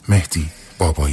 مهدی بابایی.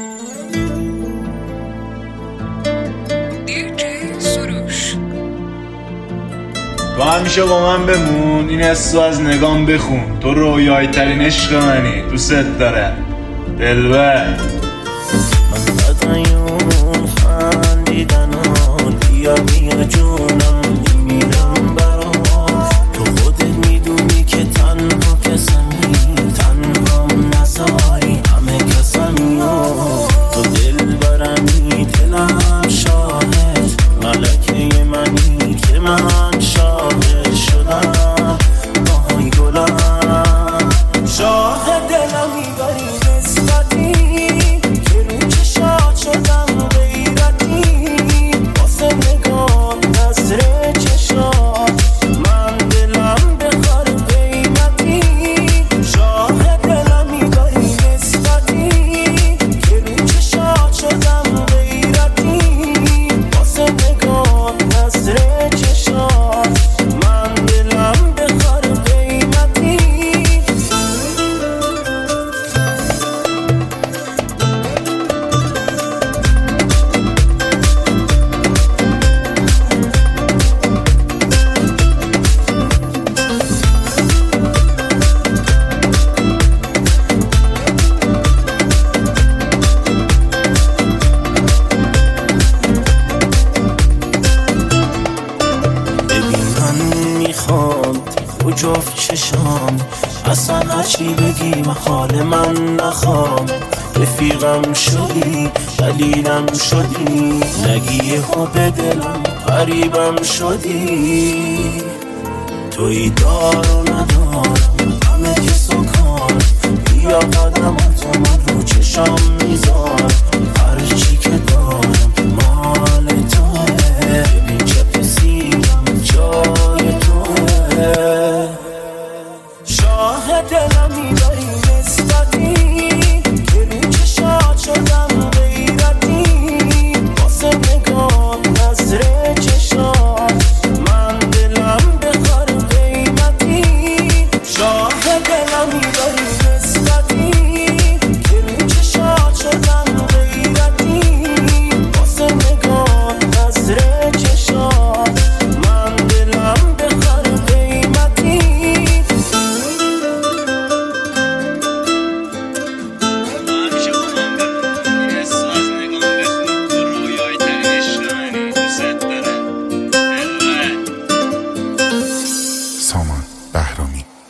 تو همیشه با من بمون، این حسو از نگام بخون. تو رویایی ترین عشق منی، دوست دارم دلبر. من بدایون خندیدنان بیا بیا جونم میمیرم برات. تو خودت میدونی که تنها کسمی، تنها نزاری همه کسمی. تو دل برمی دلم شاهد، ملکه منی که من شاهد شدم. آهای گلم شاهد دلمی بری نسبتی که رو چشات شدم غیرتی. واسه نگاه نظر چشات من دلم بخار قیمتی. شاهد دلمی بری نسبتی که رو چشات شدم غیرتی. واسه نگاه نظر چشات من دلم بخار قیمتی. تو جفت چشام اصلا هرچی بگی و حال من نخوام. رفیقم شدی دلیلم شدی، نگی ها به دلم قریبم شدی. توی دار و ندار همه کس و کار، بیا قدماتو من رو چشام میذار. هرچی که دارم مال توه، ببین چه پسیرم جای توه. شاهد دلمی بری نسبتی که رو چشات شدم غیرتی. واسه نگاه نظر چشات من دلم بخار قیمتی. شاهد دلمی بری